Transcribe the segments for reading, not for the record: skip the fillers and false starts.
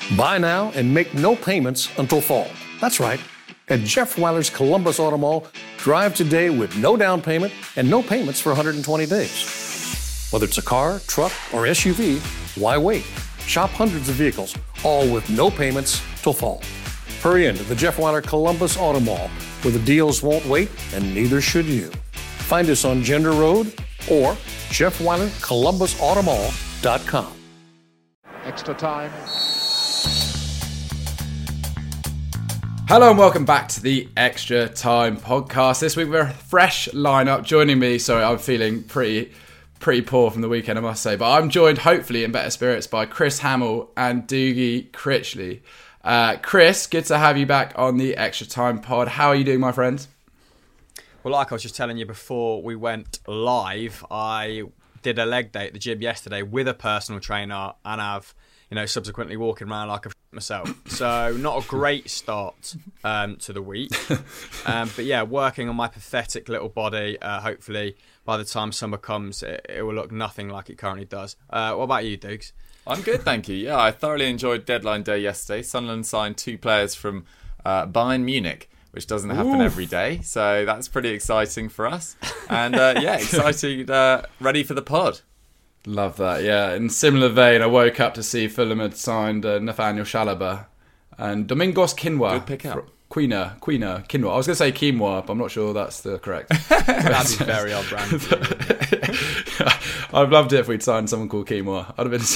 Buy now and make no payments until fall. That's right. At Jeff Weiler's Columbus Auto Mall, drive today with no down payment and no payments for 120 days. Whether it's a car, truck, or SUV, why wait? Shop hundreds of vehicles, all with no payments till fall. Hurry into the Jeff Weiler Columbus Auto Mall, where the deals won't wait and neither should you. Find us on Gender Road or JeffWeilerColumbusAutomall.com. Extra time. Hello and welcome back to the Extra Time podcast. This week we're a fresh lineup. Joining me, sorry, I'm feeling pretty poor from the weekend, I must say, but I'm joined hopefully in better spirits by Chris Hamill and Dougie Critchley. Chris, good to have you back on the Extra Time pod. How are you doing, my friend? Well, like I was just telling you before we went live, I did a leg day at the gym yesterday with a personal trainer, and I've, subsequently walking around like a myself. So not a great start to the week. But yeah, working on my pathetic little body. Hopefully by the time summer comes, it will look nothing like it currently does. What about you, Dukes? I'm good, thank you. Yeah, I thoroughly enjoyed deadline day yesterday. Sunderland signed 2 players from Bayern Munich, which doesn't happen every day. So that's pretty exciting for us. And excited, ready for the pod. Love that, yeah. In similar vein, I woke up to see Fulham had signed Nathaniel Chalobah and Domingos Quinoa. Good pick up. Quinoa. I was going to say quinoa, but I'm not sure that's the correct. That'd be very odd brand. I'd loved it if we'd signed someone called quinoa. I'd have been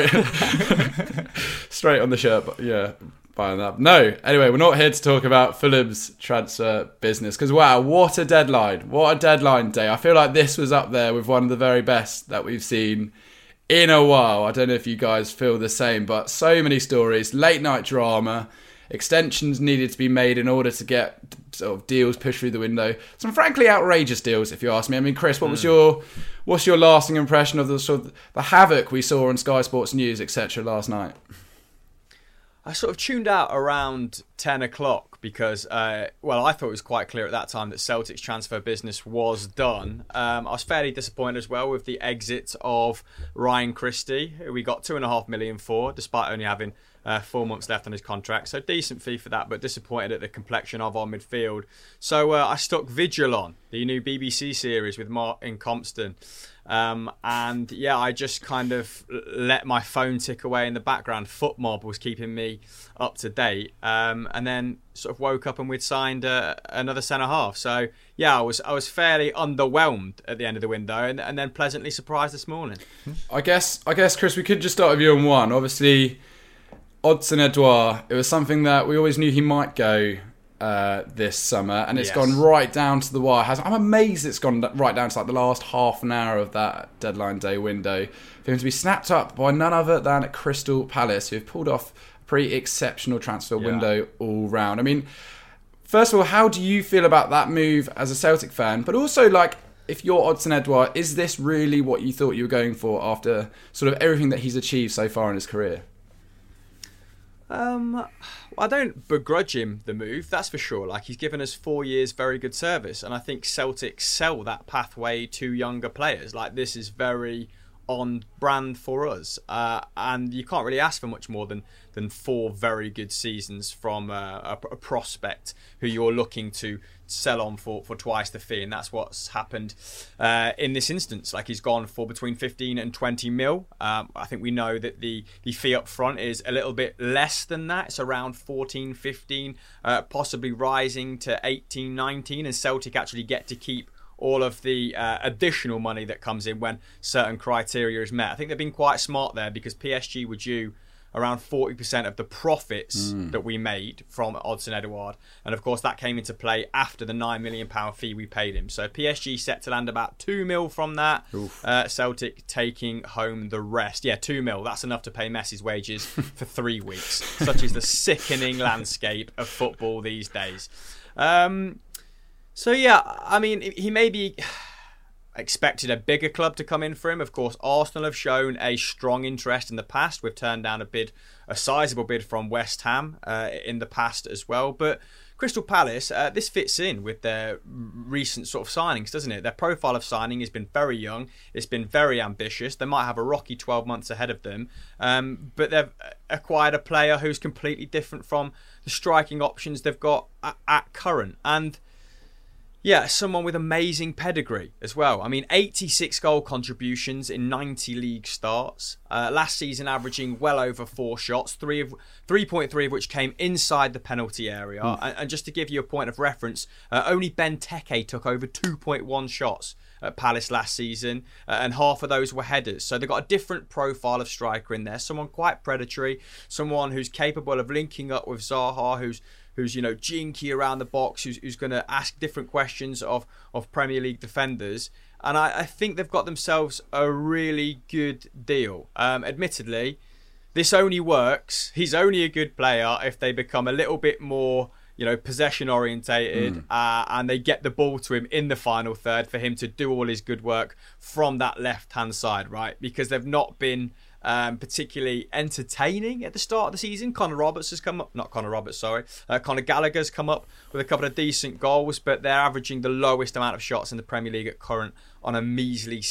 straight on the shirt, but yeah, buying that. No, anyway, we're not here to talk about Fulham's transfer business because, wow, what a deadline. What a deadline day. I feel like this was up there with one of the very best that we've seen in a while. I don't know if you guys feel the same, but so many stories, late night drama, extensions needed to be made in order to get sort of deals pushed through the window. Some frankly outrageous deals, if you ask me. I mean, Chris, what's your lasting impression of the sort of the havoc we saw on Sky Sports News, etc. last night? I sort of tuned out around 10 o'clock because, I thought it was quite clear at that time that Celtic's transfer business was done. I was fairly disappointed as well with the exit of Ryan Christie, who we got $2.5 million for, despite only having 4 months left on his contract. So decent fee for that, but disappointed at the complexion of our midfield. So I stuck Vigil on, the new BBC series with Martin Compston. I just kind of let my phone tick away in the background. FootMob was keeping me up to date. And then sort of woke up and we'd signed another centre-half. So, yeah, I was fairly underwhelmed at the end of the window and then pleasantly surprised this morning. I guess, Chris, we could just start with you on one. Obviously, Odsonne Edouard, it was something that we always knew he might go this summer, and it's gone right down to the wire. I'm amazed it's gone right down to like the last half an hour of that deadline day window for him to be snapped up by none other than Crystal Palace, who've pulled off a pretty exceptional transfer window all round. I mean, first of all, how do you feel about that move as a Celtic fan? But also, like, if you're Odsonne Edouard, is this really what you thought you were going for after sort of everything that he's achieved so far in his career? I don't begrudge him the move, that's for sure. Like, he's given us 4 years very good service, and I think Celtic sell that pathway to younger players. Like, this is very on brand for us, and you can't really ask for much more than 4 very good seasons from a prospect who you're looking to sell on for twice the fee, and that's what's happened in this instance. Like, he's gone for between 15 and 20 mil. I think we know that the fee up front is a little bit less than that. It's around 14, 15, possibly rising to 18, 19, and Celtic actually get to keep all of the additional money that comes in when certain criteria is met. I think they've been quite smart there because PSG were due around 40% of the profits that we made from Odsonne Edouard. And of course, that came into play after the £9 million fee we paid him. So PSG set to land about 2 mil from that. Celtic taking home the rest. Yeah, 2 mil. That's enough to pay Messi's wages for 3 weeks. Such is the sickening landscape of football these days. So yeah, I mean, he maybe expected a bigger club to come in for him. Of course, Arsenal have shown a strong interest in the past. We've turned down a sizable bid from West Ham in the past as well. But Crystal Palace, this fits in with their recent sort of signings, doesn't it? Their profile of signing has been very young. It's been very ambitious. They might have a rocky 12 months ahead of them. But they've acquired a player who's completely different from the striking options they've got at current. And yeah, someone with amazing pedigree as well. I mean, 86 goal contributions in 90 league starts. Last season averaging well over 4 shots, 3.3 of which came inside the penalty area. And just to give you a point of reference, only Benteke took over 2.1 shots at Palace last season, and half of those were headers. So they've got a different profile of striker in there. Someone quite predatory, someone who's capable of linking up with Zaha, who's jinky around the box, who's going to ask different questions of Premier League defenders. And I think they've got themselves a really good deal. Admittedly, this only works. He's only a good player if they become a little bit more, possession orientated, and they get the ball to him in the final third for him to do all his good work from that left-hand side, right? Because they've not been particularly entertaining at the start of the season. Conor Gallagher's come up with a couple of decent goals, but they're averaging the lowest amount of shots in the Premier League at current on a measly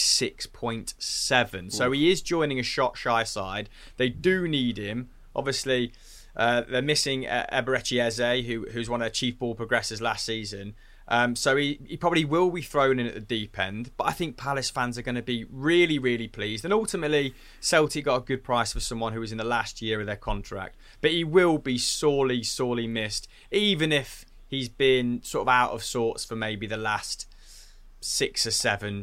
6.7. So he is joining a shot-shy side. They do need him. Obviously, they're missing Eberechi Eze, who's one of their chief ball progressors last season. So he probably will be thrown in at the deep end, but I think Palace fans are going to be really, really pleased. And ultimately, Celtic got a good price for someone who was in the last year of their contract. But he will be sorely, sorely missed, even if he's been sort of out of sorts for maybe the last 6 or 7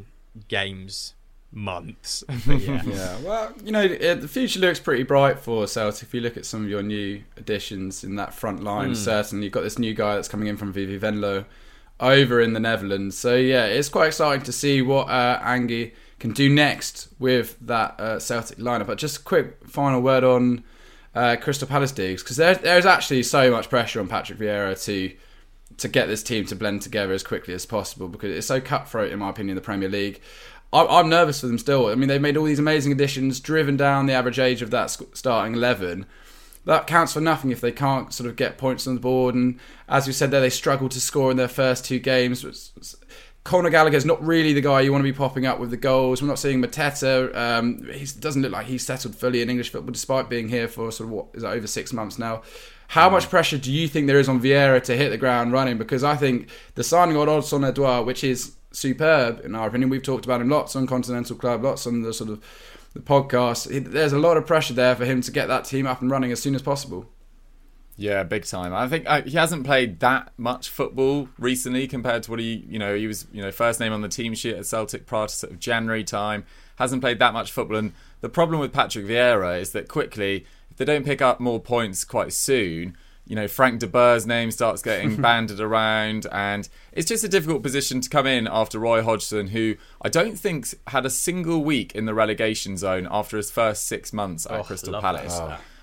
months. But yeah. Well, the future looks pretty bright for Celtic. If you look at some of your new additions in that front line, certainly you've got this new guy that's coming in from VV Venlo over in the Netherlands. So yeah, it's quite exciting to see what Ange can do next with that Celtic lineup. But just a quick final word on Crystal Palace, Diggs, because there's actually so much pressure on Patrick Vieira to get this team to blend together as quickly as possible, because it's so cutthroat, in my opinion, the Premier League. I'm nervous for them still. I mean, they've made all these amazing additions, driven down the average age of that starting 11. That counts for nothing if they can't sort of get points on the board. And as we said there, they struggled to score in their first 2 games. Conor Gallagher's not really the guy you want to be popping up with the goals. We're not seeing Mateta. He doesn't look like he's settled fully in English football, despite being here for sort of, over 6 months now. How much pressure do you think there is on Vieira to hit the ground running? Because I think the signing of Odsonne Edouard, which is superb in our opinion, we've talked about him lots on Continental Club, lots on the sort of the podcast. There's a lot of pressure there for him to get that team up and running as soon as possible. Yeah, big time. I think he hasn't played that much football recently compared to what he was, first name on the team sheet at Celtic prior to sort of January time. Hasn't played that much football. And the problem with Patrick Vieira is that quickly, if they don't pick up more points quite soon, Frank de Boer's name starts getting banded around, and it's just a difficult position to come in after Roy Hodgson, who I don't think had a single week in the relegation zone after his first 6 months at Crystal Palace.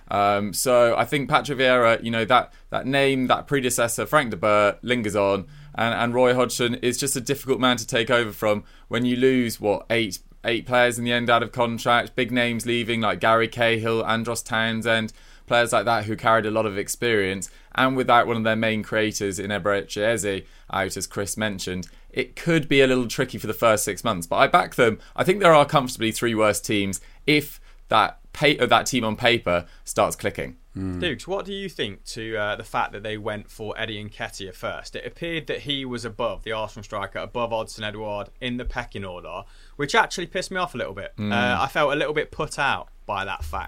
So I think Patrick Vieira, that name, that predecessor, Frank de Boer, lingers on, and Roy Hodgson is just a difficult man to take over from when you lose, eight players in the end out of contract, big names leaving like Gary Cahill, Andros Townsend, players like that who carried a lot of experience, and without one of their main creators in Eberechi Eze out, as Chris mentioned, it could be a little tricky for the first 6 months. But I back them. I think there are comfortably 3 worse teams if that team on paper starts clicking. Dukes, what do you think to the fact that they went for Eddie Nketiah first? It appeared that he was above, the Arsenal striker, above Odsonne Edouard in the pecking order, which actually pissed me off a little bit. I felt a little bit put out by that fact.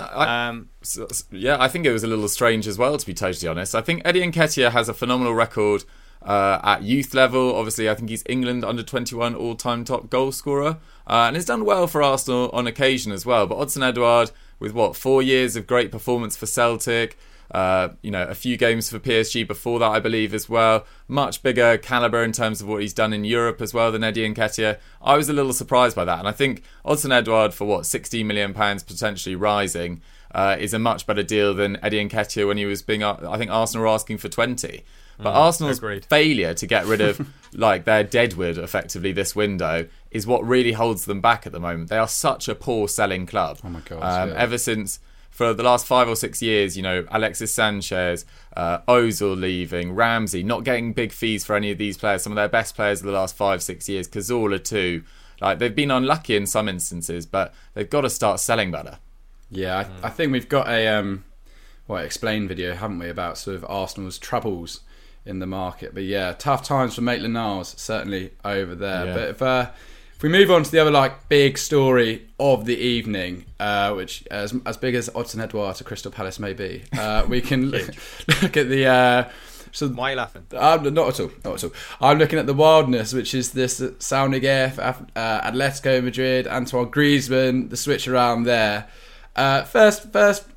I think it was a little strange as well, to be totally honest. I think Eddie Nketiah has a phenomenal record at youth level. Obviously, I think he's England under-21 all-time top goal scorer, and has done well for Arsenal on occasion as well. But Odsonne Edouard, with 4 years of great performance for Celtic, a few games for PSG before that, I believe, as well. Much bigger calibre in terms of what he's done in Europe as well than Eddie Nketiah. I was a little surprised by that, and I think Odsonne Edouard for £16 million potentially rising is a much better deal than Eddie Nketiah when he was being. I think Arsenal were asking for 20. But Arsenal's failure to get rid of their deadwood effectively this window is what really holds them back at the moment. They are such a poor selling club. Oh my God! Ever since for the last 5 or 6 years, Alexis Sanchez, Ozil leaving, Ramsey, not getting big fees for any of these players, some of their best players of the last 5-6 years, Cazorla too. Like, they've been unlucky in some instances, but they've got to start selling better. Yeah, I think we've got a explain video, haven't we, about sort of Arsenal's troubles in the market. But yeah, tough times for Maitland-Niles certainly over there. Yeah. But if we move on to the other big story of the evening, which as big as Odsonne Edouard to Crystal Palace may be, we can look at the. Why are you laughing? Not at all. I'm looking at the wildness, which is this Saúl Ñíguez, Atletico Madrid, Antoine Griezmann, the switch around there. First,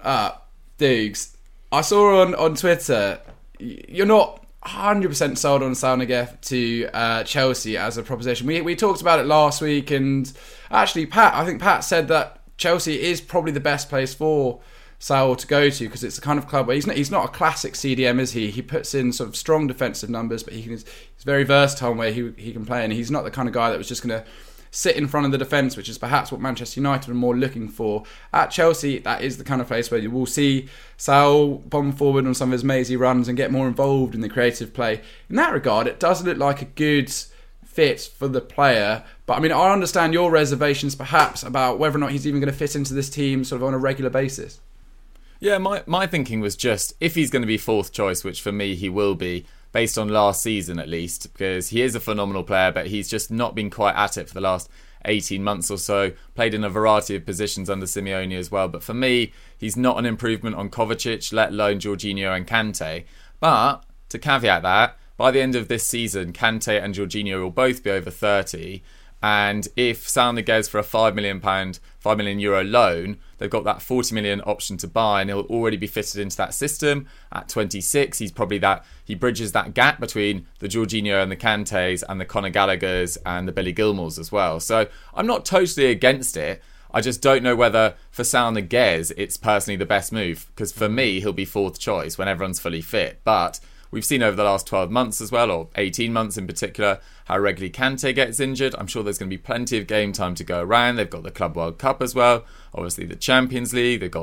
Dukes, I saw on Twitter, you're not 100% sold on Saúl Ñíguez to Chelsea as a proposition. We talked about it last week, and actually I think Pat said that Chelsea is probably the best place for Saúl to go to, because it's the kind of club where he's not a classic CDM, is he? He puts in sort of strong defensive numbers, but he's very versatile in where he can play, and he's not the kind of guy that was just going to sit in front of the defence, which is perhaps what Manchester United are more looking for. At Chelsea, that is the kind of place where you will see Saúl bomb forward on some of his mazy runs and get more involved in the creative play. In that regard, it does look like a good fit for the player. But I mean, I understand your reservations perhaps about whether or not he's even going to fit into this team sort of on a regular basis. Yeah, my thinking was just, if he's going to be fourth choice, which for me he will be, based on last season at least, because he is a phenomenal player, but he's just not been quite at it for the last 18 months or so. Played in a variety of positions under Simeone as well. But for me, he's not an improvement on Kovacic, let alone Jorginho and Kante. But to caveat that, by the end of this season, Kante and Jorginho will both be over 30. And if Saúl Ñíguez for a £5 million euro loan, they've got that 40 million option to buy, and he'll already be fitted into that system at 26. He bridges that gap between the Jorginho and the Kantes and the Conor Gallaghers and the Billy Gilmours as well. So I'm not totally against it. I just don't know whether for Saúl Ñíguez it's personally the best move, because for me he'll be fourth choice when everyone's fully fit. But we've seen over the last 12 months as well, or 18 months in particular, how regularly Kante gets injured. I'm sure there's going to be plenty of game time to go around. They've got the Club World Cup as well, obviously the Champions League. They've got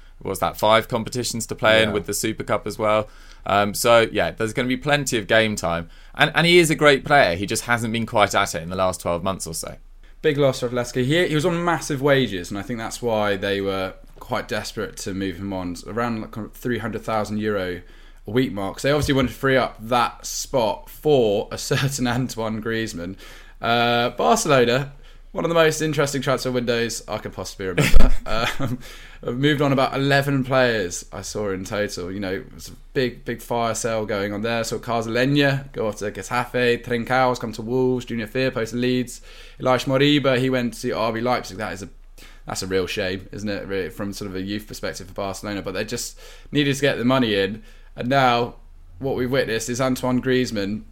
5 competitions to play in with the Super Cup as well. So yeah, there's going to be plenty of game time. And he is a great player. He just hasn't been quite at it in the last 12 months or so. Big loss for Atletico. He was on massive wages, and I think that's why they were quite desperate to move him on, around €300,000 a week mark. So they obviously wanted to free up that spot for a certain Antoine Griezmann. Barcelona, one of the most interesting transfer windows I could possibly remember. Moved on about 11 players I saw in total. It was a big fire sale going on there. So Cazorla go off to Getafe, Trincão's come to Wolves, Junior Firpo to Leeds, Elias Moriba, he went to RB Leipzig. That's a real shame, isn't it, really, from sort of a youth perspective for Barcelona? But they just needed to get the money in. And now what we've witnessed is Antoine Griezmann.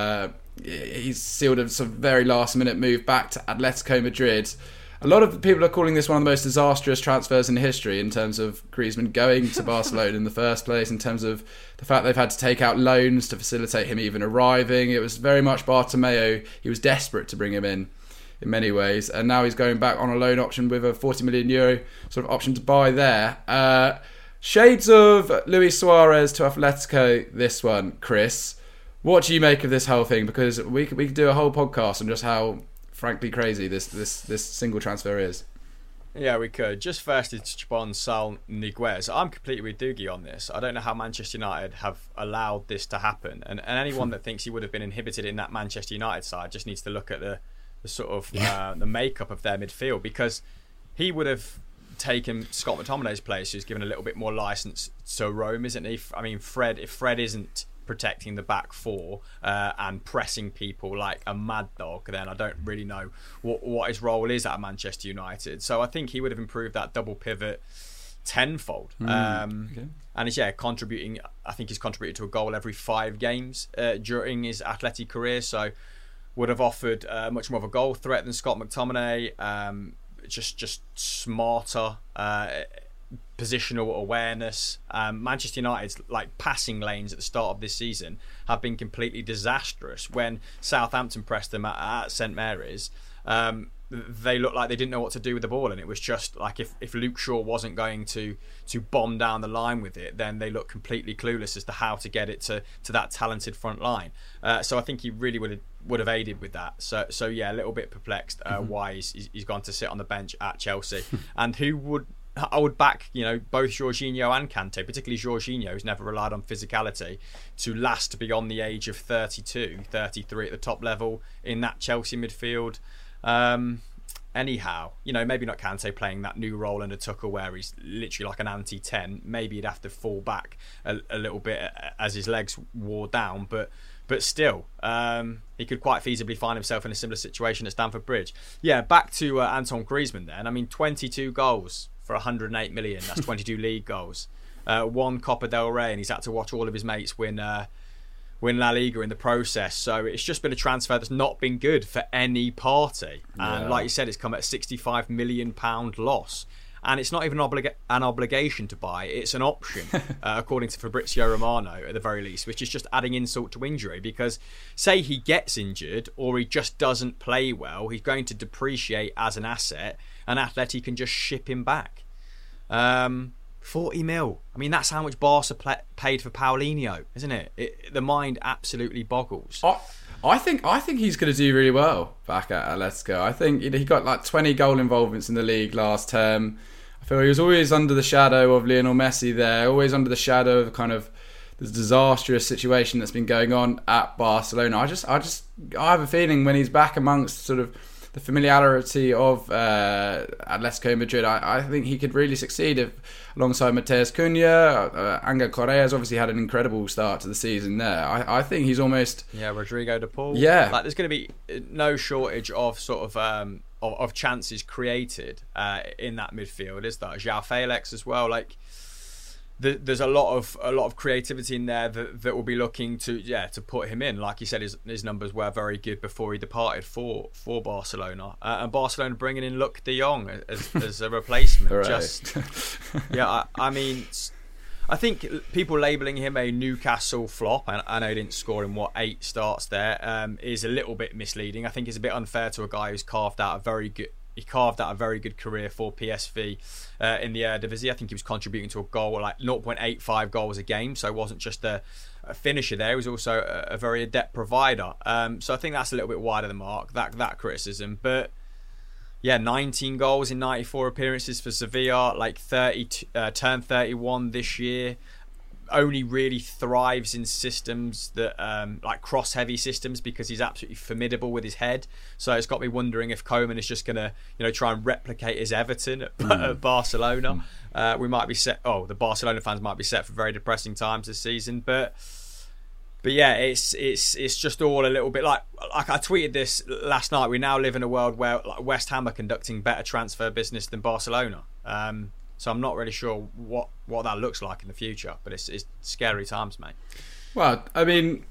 He's sealed a sort of very last-minute move back to Atletico Madrid. A lot of people are calling this one of the most disastrous transfers in history in terms of Griezmann going to Barcelona in the first place, in terms of the fact they've had to take out loans to facilitate him even arriving. It was very much Bartomeu. He was desperate to bring him in many ways. And now he's going back on a loan option with a €40 million sort of option to buy there. Shades of Luis Suarez to Atletico, this one, Chris. What do you make of this whole thing? Because we could do a whole podcast on just how, frankly, crazy this single transfer is. Yeah, we could. Just firstly to chip on Saúl Ñíguez, I'm completely with Doogie on this. I don't know how Manchester United have allowed this to happen. And anyone that thinks he would have been inhibited in that Manchester United side just needs to look at the sort of the makeup of their midfield, because he would have taken Scott McTominay's place, who's given a little bit more license to roam, isn't he? I mean, if Fred isn't protecting the back four and pressing people like a mad dog, then I don't really know what his role is at Manchester United. So I think he would have improved that double pivot tenfold. Okay. And he's contributing. I think he's contributed to a goal every 5 games during his athletic career. So would have offered much more of a goal threat than Scott McTominay. Just smarter positional awareness. Manchester United's passing lanes at the start of this season have been completely disastrous. When Southampton pressed them at St Mary's, they looked like they didn't know what to do with the ball, and it was just like if Luke Shaw wasn't going to bomb down the line with it, then they looked completely clueless as to how to get it to that talented front line. So I think he really would have aided with that. So yeah, a little bit perplexed why he's gone to sit on the bench at Chelsea. And I would back, both Jorginho and Kante, particularly Jorginho, who's never relied on physicality, to last beyond the age of 32, 33 at the top level in that Chelsea midfield. Anyhow, maybe not Kante playing that new role under Tuchel where he's literally like an anti-10. Maybe he'd have to fall back a little bit as his legs wore down, but still, he could quite feasibly find himself in a similar situation at Stamford Bridge. Yeah, back to Antoine Griezmann then. I mean, 22 goals for 108 million. That's 22 league goals. Won Copa del Rey, and he's had to watch all of his mates win La Liga in the process. So it's just been a transfer that's not been good for any party. And like you said, it's come at a £65 million loss. And it's not even an obligation to buy, it's an option, according to Fabrizio Romano at the very least, which is just adding insult to injury, because say he gets injured or he just doesn't play well, he's going to depreciate as an asset, and Atleti can just ship him back. 40 mil. I mean, that's how much Barca paid for Paulinho, isn't it? The mind absolutely boggles. I think he's going to do really well back at Atletico. I think he got like 20 goal involvements in the league last term. I feel he was always under the shadow of Lionel Messi there, always under the shadow of kind of this disastrous situation that's been going on at Barcelona. I have a feeling when he's back amongst sort of the familiarity of Atletico Madrid, I think he could really succeed alongside Mateus Cunha. Angel Correa's obviously had an incredible start to the season there. I think he's almost... Yeah, Rodrigo de Paul. Yeah. Like, there's going to be no shortage of sort of chances created in that midfield, is there? João Felix as well. Like, there's a lot of creativity in there that will be looking to put him in. Like you said, his numbers were very good before he departed for Barcelona, and Barcelona bringing in Luuk de Jong as a replacement. Right. I mean, I think people labelling him a Newcastle flop, and I know he didn't score in 8 starts there, is a little bit misleading. I think it's a bit unfair to a guy who's carved out a very good career for PSV in the Eredivisie. I think he was contributing to a goal, like 0.85 goals a game, so he wasn't just a finisher there, he was also a very adept provider. So I think that's a little bit wide of the mark, that criticism. But yeah, 19 goals in 94 appearances for Sevilla, like turned 31 this year. Only really thrives in systems that like cross-heavy systems, because he's absolutely formidable with his head. So it's got me wondering if Koeman is just going to try and replicate his Everton at Barcelona. We might be set. Oh, the Barcelona fans might be set for very depressing times this season. But yeah, it's just all a little bit like I tweeted this last night. We now live in a world where like West Ham are conducting better transfer business than Barcelona. So I'm not really sure what that looks like in the future, but it's scary times, mate. Well, I mean,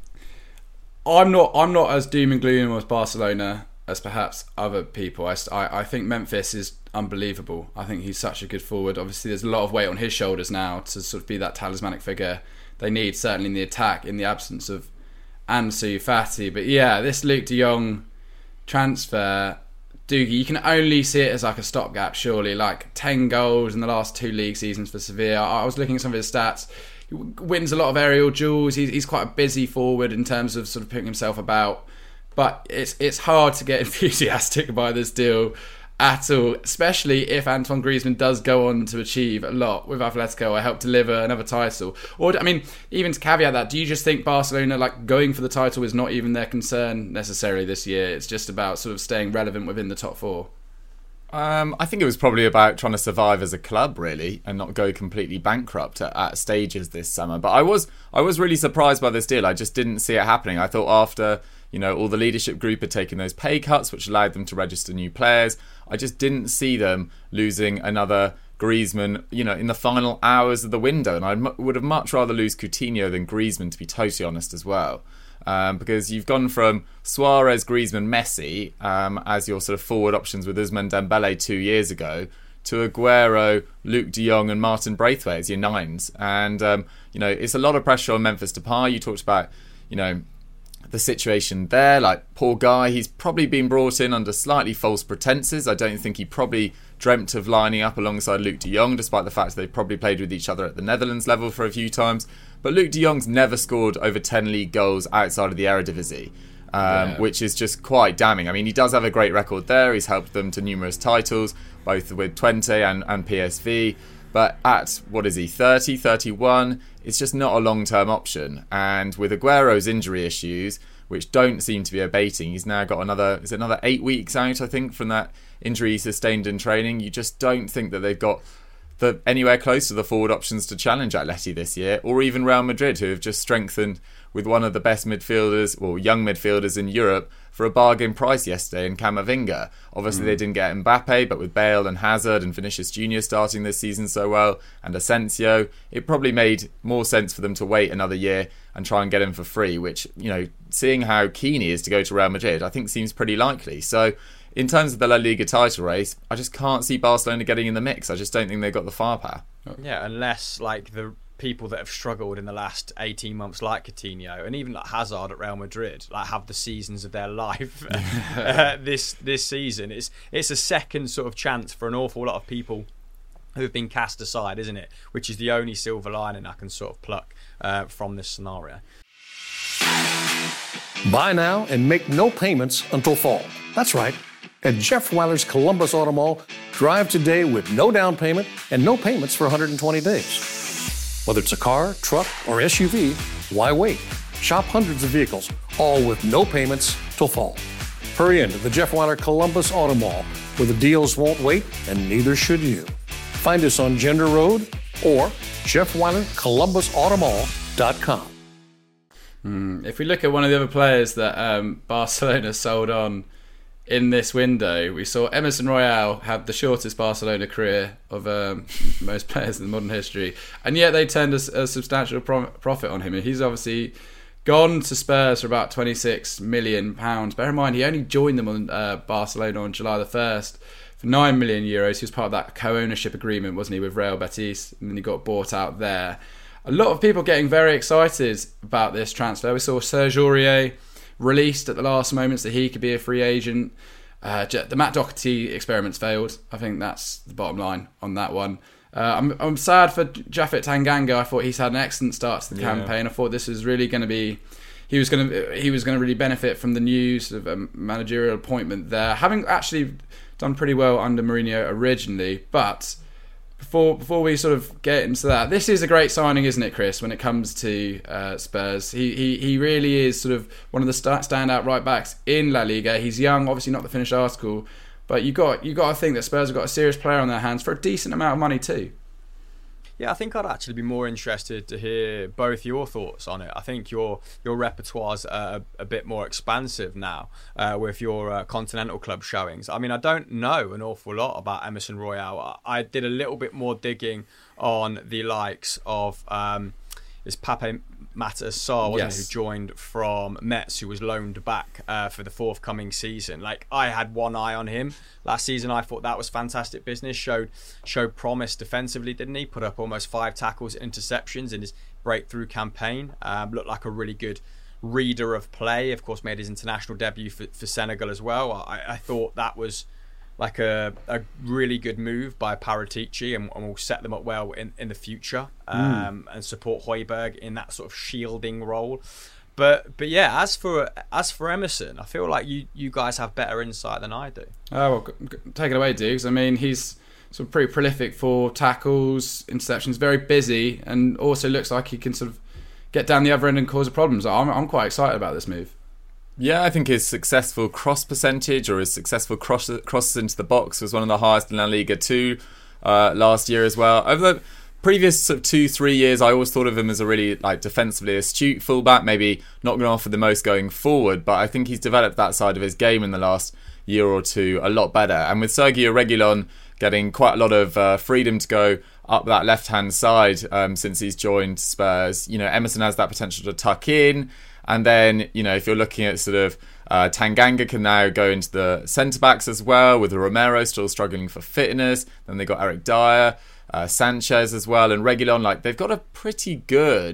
I'm not as doom and gloom as Barcelona as perhaps other people. I think Memphis is unbelievable. I think he's such a good forward. Obviously, there's a lot of weight on his shoulders now to sort of be that talismanic figure they need, certainly in the attack, in the absence of Ansu Fati. But yeah, this Luuk de Jong transfer... Doogie, you can only see it as like a stopgap, surely. Like 10 goals in the last 2 league seasons for Sevilla. I was looking at some of his stats. He wins a lot of aerial duels. He's quite a busy forward in terms of sort of putting himself about. But it's hard to get enthusiastic by this deal at all, especially if Antoine Griezmann does go on to achieve a lot with Atletico or help deliver another title. Or, I mean, even to caveat that, do you just think Barcelona, like, going for the title is not even their concern necessarily this year? It's just about sort of staying relevant within the top 4? I think it was probably about trying to survive as a club, really, and not go completely bankrupt at stages this summer. But I was really surprised by this deal. I just didn't see it happening. I thought after, all the leadership group had taken those pay cuts, which allowed them to register new players, I just didn't see them losing another Griezmann, in the final hours of the window. And I would have much rather lose Coutinho than Griezmann, to be totally honest, as well. Because you've gone from Suarez, Griezmann, Messi as your sort of forward options with Ousmane Dembele 2 years ago, to Aguero, Luuk de Jong and Martin Braithwaite as your 9s. And, it's a lot of pressure on Memphis Depay. You talked about, the situation there. Like, poor guy, he's probably been brought in under slightly false pretenses. I don't think he probably dreamt of lining up alongside Luuk de Jong, despite the fact they probably played with each other at the Netherlands level for a few times. But Luuk de Jong's never scored over 10 league goals outside of the Eredivisie, which is just quite damning. I mean, he does have a great record there. He's helped them to numerous titles, both with Twente and PSV. But at, 30, 31, it's just not a long-term option. And with Aguero's injury issues, which don't seem to be abating, he's now got another 8 weeks out, I think, from that injury he sustained in training. You just don't think that they've got anywhere close to the forward options to challenge Atleti this year, or even Real Madrid, who have just strengthened with one of the best midfielders, or young midfielders in Europe, for a bargain price yesterday in Camavinga. Obviously they didn't get Mbappe, but with Bale and Hazard and Vinicius Jr. starting this season so well, and Asensio, it probably made more sense for them to wait another year and try and get him for free, which, seeing how keen he is to go to Real Madrid, I think seems pretty likely. So in terms of the La Liga title race, I just can't see Barcelona getting in the mix. I just don't think they've got the firepower. Yeah, unless like the people that have struggled in the last 18 months, like Coutinho and even like Hazard at Real Madrid, like have the seasons of their life this season. It's a second sort of chance for an awful lot of people who have been cast aside, isn't it? Which is the only silver lining I can sort of pluck from this scenario. Buy now and make no payments until fall. That's right. At Jeff Weiler's Columbus Auto Mall, drive today with no down payment and no payments for 120 days. Whether it's a car, truck, or SUV, why wait? Shop hundreds of vehicles, all with no payments till fall. Hurry into the Jeff Weiler Columbus Auto Mall, where the deals won't wait and neither should you. Find us on Gender Road or JeffWeilerColumbusAutomall.com. If we look at one of the other players that Barcelona sold on in this window, we saw Emerson Royal have the shortest Barcelona career of most players in modern history, and yet they turned a substantial profit on him. And he's obviously gone to Spurs for about £26 million. Bear in mind, he only joined them on Barcelona on July the 1st for €9 million. He was part of that co-ownership agreement, wasn't he, with Real Betis, and then he got bought out there. A lot of people getting very excited about this transfer. We saw Serge Aurier released at the last moments that he could be a free agent. The Matt Doherty experiments failed. I think that's the bottom line on that one. I'm sad for Japhet Tanganga. I thought he's had an excellent start to the campaign. I thought this was really going to be. He was going to really benefit from the news of a managerial appointment there, having actually done pretty well under Mourinho originally, but. Before we sort of get into that, this is a great signing, isn't it, Chris? When it comes to Spurs, he really is sort of one of the standout right backs in La Liga. He's young, obviously not the finished article, but you got to think that Spurs have got a serious player on their hands for a decent amount of money too. Yeah, I think I'd actually be more interested to hear both your thoughts on it. I think your repertoire's a bit more expansive now with your continental club showings. I mean, I don't know an awful lot about Emerson Royal. I did a little bit more digging on the likes of is Pape Matar Sarr, wasn't it, who joined from Metz, who was loaned back for the forthcoming season. Like, I had one eye on him last season. I thought that was fantastic business. Showed promise defensively, didn't he? Put up almost 5 tackles, interceptions in his breakthrough campaign. Looked like a really good reader of play. Of course, made his international debut for Senegal as well. I thought that was like a really good move by Paratici, and will set them up well in the future, and support Højbjerg in that sort of shielding role. But yeah, as for Emerson, I feel like you guys have better insight than I do. Oh, well, take it away, Dukes. I mean, he's sort of pretty prolific for tackles, interceptions, very busy, and also looks like he can sort of get down the other end and cause problems. I'm quite excited about this move. Yeah, I think his successful cross percentage, or his successful crosses into the box, was one of the highest in La Liga 2 last year as well. Over the previous sort of 2-3 years, I always thought of him as a really defensively astute fullback, maybe not going to offer the most going forward, but I think he's developed that side of his game in the last year or two a lot better. And with Sergio Reguilón getting quite a lot of freedom to go up that left-hand side since he's joined Spurs, Emerson has that potential to tuck in. And then, if you're looking at sort of Tanganga can now go into the centre-backs as well, with Romero still struggling for fitness. Then they got Eric Dyer, Sanchez as well, and Reguilón. They've got a pretty good,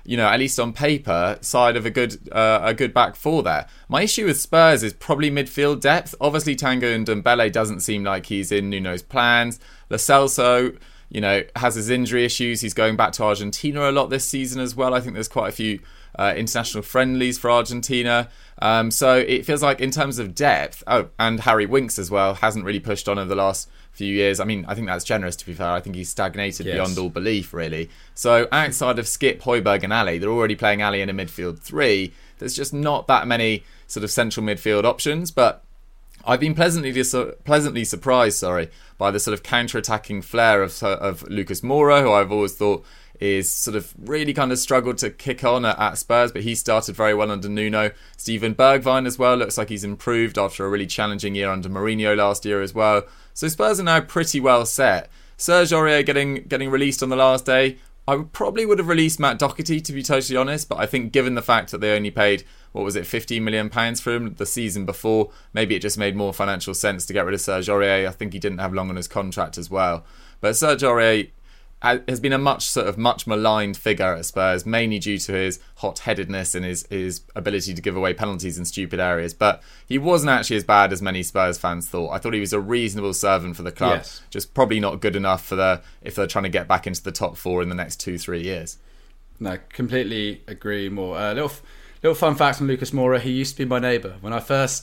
at least on paper, side of a good back four there. My issue with Spurs is probably midfield depth. Obviously, Tanguy Ndombele doesn't seem like he's in Nuno's plans. Lo Celso, has his injury issues. He's going back to Argentina a lot this season as well. I think there's quite a few international friendlies for Argentina. So it feels like in terms of depth, and Harry Winks as well, hasn't really pushed on over the last few years. I mean, I think that's generous, to be fair. I think he's stagnated beyond all belief, really. So outside of Skip, Højbjerg and Ali, they're already playing Ali in a midfield three. There's just not that many sort of central midfield options, but I've been pleasantly surprised, by the sort of counter-attacking flair of Lucas Moura, who I've always thought is sort of really kind of struggled to kick on at Spurs, but he started very well under Nuno. Steven Bergwijn as well, looks like he's improved after a really challenging year under Mourinho last year as well. So Spurs are now pretty well set. Serge Aurier getting released on the last day. I probably would have released Matt Doherty, to be totally honest, but I think given the fact that they only paid, £15 million for him the season before, maybe it just made more financial sense to get rid of Serge Aurier. I think he didn't have long on his contract as well. But Serge Aurier has been a much maligned figure at Spurs, mainly due to his hot-headedness and his ability to give away penalties in stupid areas. But he wasn't actually as bad as many Spurs fans thought. I thought he was a reasonable servant for the club, just probably not good enough if they're trying to get back into the top four in the next 2-3 years. No, completely agree. More little fun fact on Lucas Moura. He used to be my neighbour when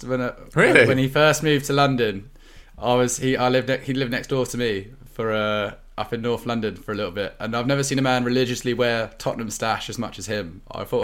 he first moved to London. He lived next door to me for up in North London for a little bit, and I've never seen a man religiously wear Tottenham stash as much as him. I thought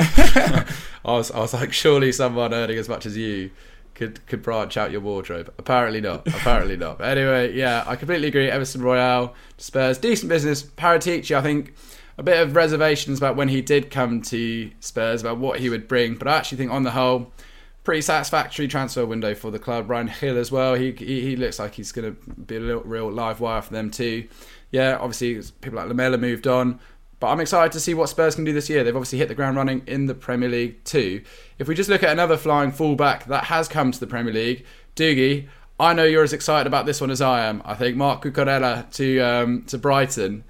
I was like, surely someone earning as much as you could branch out your wardrobe. Apparently not. But anyway, yeah, I completely agree. Emerson Royale, Spurs, decent business. Paratici, I think a bit of reservations about when he did come to Spurs about what he would bring, but I actually think on the whole, pretty satisfactory transfer window for the club. Ryan Hill as well. He looks like he's going to be a real live wire for them too. Yeah, obviously people like Lamela moved on, but I'm excited to see what Spurs can do this year. They've obviously hit the ground running in the Premier League too. If we just look at another flying fullback that has come to the Premier League, Doogie, I know you're as excited about this one as I am. I think Marc Cucurella to Brighton.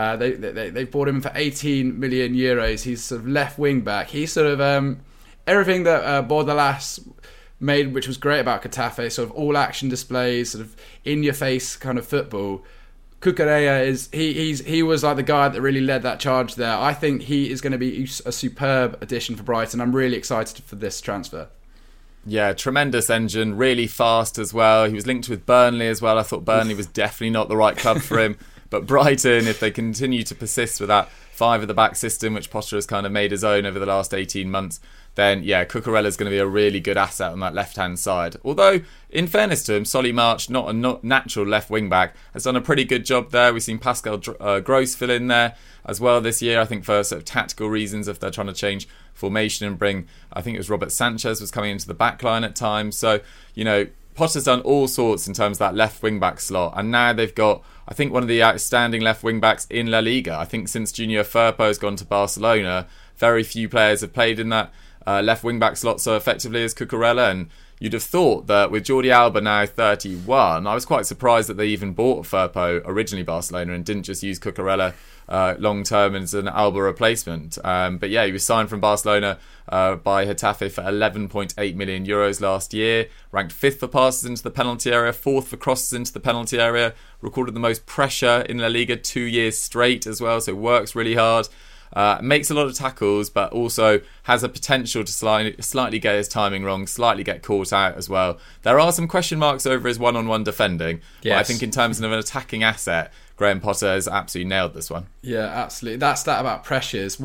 They bought him for 18 million euros. He's sort of left wing back. He's sort of everything that Bordalas made, which was great about Getafe, sort of all action displays, sort of in your face kind of football. Cucurella he was like the guy that really led that charge there. I think he is going to be a superb addition for Brighton. I'm really excited for this transfer. Yeah, tremendous engine, really fast as well. He was linked with Burnley as well. I thought Burnley was definitely not the right club for him. But Brighton, if they continue to persist with that five at the back system, which Potter has kind of made his own over the last 18 months, then yeah, Cucurella's going to be a really good asset on that left-hand side. Although, in fairness to him, Solly March, not a natural left wing-back, has done a pretty good job there. We've seen Pascal Gross fill in there as well this year, I think for sort of tactical reasons, if they're trying to change formation and bring, I think it was Robert Sanchez was coming into the back line at times. So, Potter's done all sorts in terms of that left wing-back slot, and now they've got, I think, one of the outstanding left wing-backs in La Liga. I think since Junior Firpo has gone to Barcelona, very few players have played in that left wing-back slot so effectively as Cucurella, and you'd have thought that with Jordi Alba now 31, I was quite surprised that they even bought Firpo, originally Barcelona, and didn't just use Cucurella long-term as an Alba replacement. But yeah, he was signed from Barcelona by Getafe for 11.8 million euros last year, ranked 5th for passes into the penalty area, 4th for crosses into the penalty area, recorded the most pressure in La Liga 2 years straight as well, so works really hard. Makes a lot of tackles, but also has a potential to slightly get his timing wrong, slightly get caught out as well. There are some question marks over his one-on-one defending, but I think in terms of an attacking asset, Graham Potter has absolutely nailed this one. Yeah, absolutely. That stat about pressures,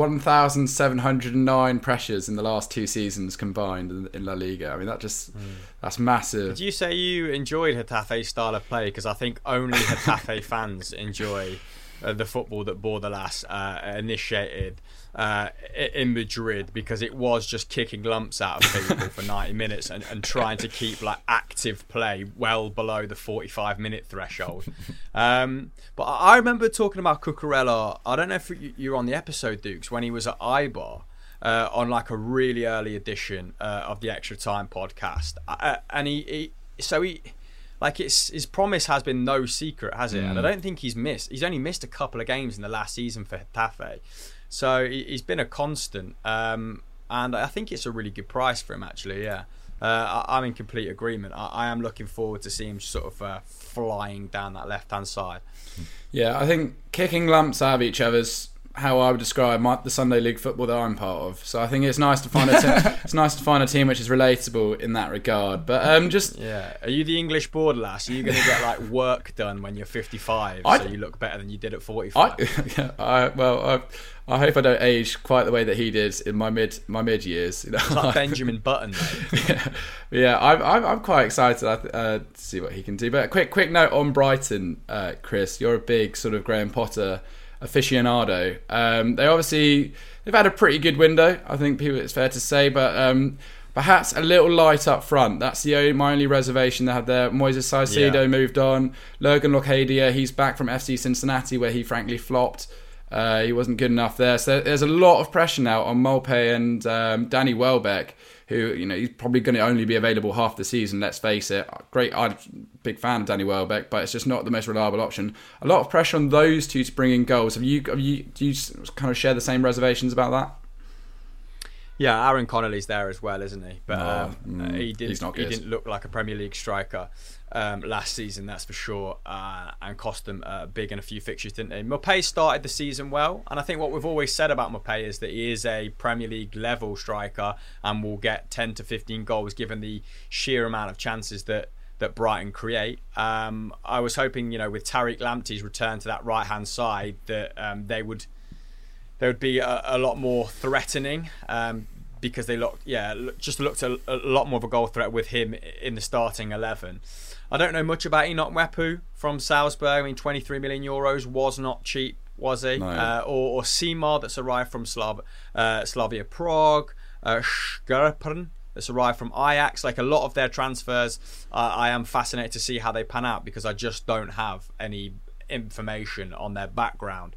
1,709 pressures in the last 2 seasons combined in La Liga. I mean, that's massive. Did you say you enjoyed Getafe's style of play? Because I think only Getafe fans enjoy the football that Bordalas initiated in Madrid, because it was just kicking lumps out of people for 90 minutes and trying to keep like active play well below the 45-minute threshold. But I remember talking about Cucurella, I don't know if you were on the episode, Dukes, when he was at Eibar on like a really early edition of the Extra Time podcast. And he like his promise has been no secret, has it? And I don't think he's only missed a couple of games in the last season for Getafe. So he's been a constant, and I think it's a really good price for him, actually. Yeah, I'm in complete agreement. I am looking forward to seeing him sort of flying down that left-hand side. Yeah, I think kicking lumps out of each other's how I would describe the Sunday League football that I'm part of. So I think it's nice to find a team which is relatable in that regard. But are you the English board lass? Are you going to get like work done when you're 55 so you look better than you did at 45? I hope I don't age quite the way that he did in my mid years. You know? It's like Benjamin Button. I'm quite excited to see what he can do. But quick note on Brighton, Chris. You're a big sort of Graham Potter aficionado. They've had a pretty good window, I think it's fair to say, but perhaps a little light up front. That's my only reservation they had there. Moises Caicedo moved on. Logan Locadia, he's back from FC Cincinnati where he frankly flopped. He wasn't good enough there. So there's a lot of pressure now on Maupay and Danny Welbeck, who, he's probably going to only be available half the season, let's face it. Great, I'm a big fan of Danny Welbeck, but it's just not the most reliable option. A lot of pressure on those two to bring in goals. Do you kind of share the same reservations about that? Yeah, Aaron Connolly's there as well, isn't he? But he didn't look like a Premier League striker last season, that's for sure, and cost them big in a few fixtures, didn't he? Maupay started the season well, and I think what we've always said about Maupay is that he is a Premier League level striker and will get 10 to 15 goals given the sheer amount of chances that Brighton create. I was hoping, with Tariq Lamptey's return to that right hand side, that they would be a lot more threatening, because they looked a lot more of a goal threat with him in the starting 11. I don't know much about Enoch Mwepu from Salzburg. I mean, 23 million euros was not cheap, was he? No. Or Seymour, that's arrived from Slavia Prague, Scherpen, that's arrived from Ajax. Like a lot of their transfers, I am fascinated to see how they pan out, because I just don't have any information on their background.